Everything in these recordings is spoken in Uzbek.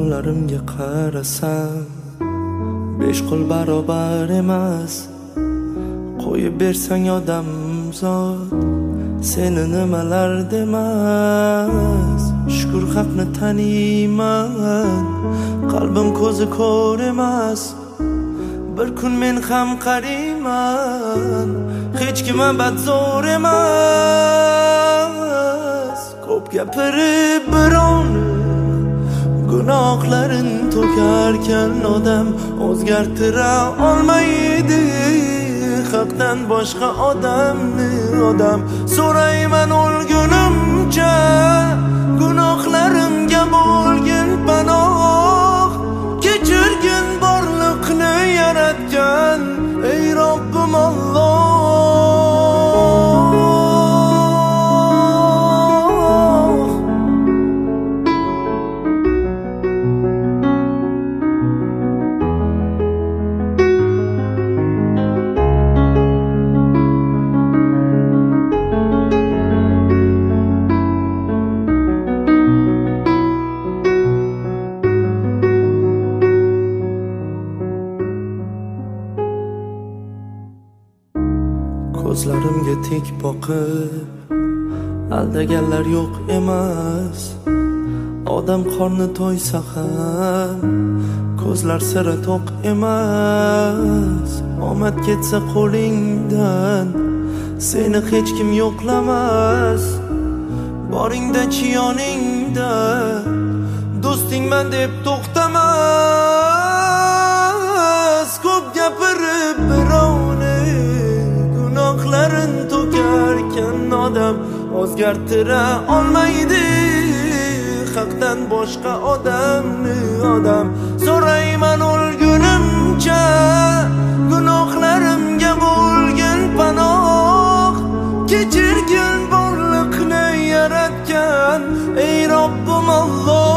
qo'llarimga qarasam 5 qo'l barobar emas. Qo'yib bersang odamzod seni nimalar demas. Shukr haqni taniyman, qalbim ko'zi ko'r emas. Bir kun men ham qariyman, hech kim abad zo'r emas. Ko'p gapirib birovni gunohlarin to'karkan odam o'zgartira olmaydi haqdan boshqa odamni. Odam so'rayman o'lgunimcha, gunohlarimga bo'lgin panoh. Kechirgin borliqni yaratgan ey Robbim Alloh. Ko'zlarimga tik boqib aldaganlar yo'q emas. Odam qorni to'ysa ham ko'zlar sira to'q emas. Omad ketsa qo'lingdan seni hech kim yo'qlamas. Boringda-chi yoningda do'stingman deb to'xtamas. Ko'p gapirib birovni gunohlarin to'karkan odam o'zgartira olmaydi haqdan boshqa odamni. Odam so'rayman o'lgunimcha, gunohlarimga bo'lgin panoh. Kechirgin borliqni yaratgan ey Robbim Alloh.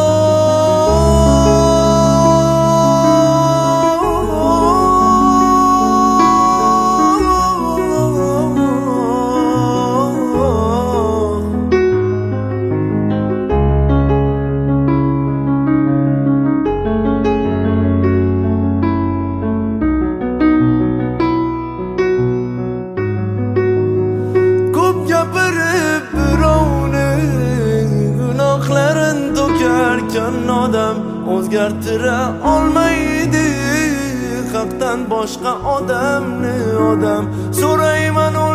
Odam o'zgartira olmaydi haqdan boshqa odamni. Odam so'rayman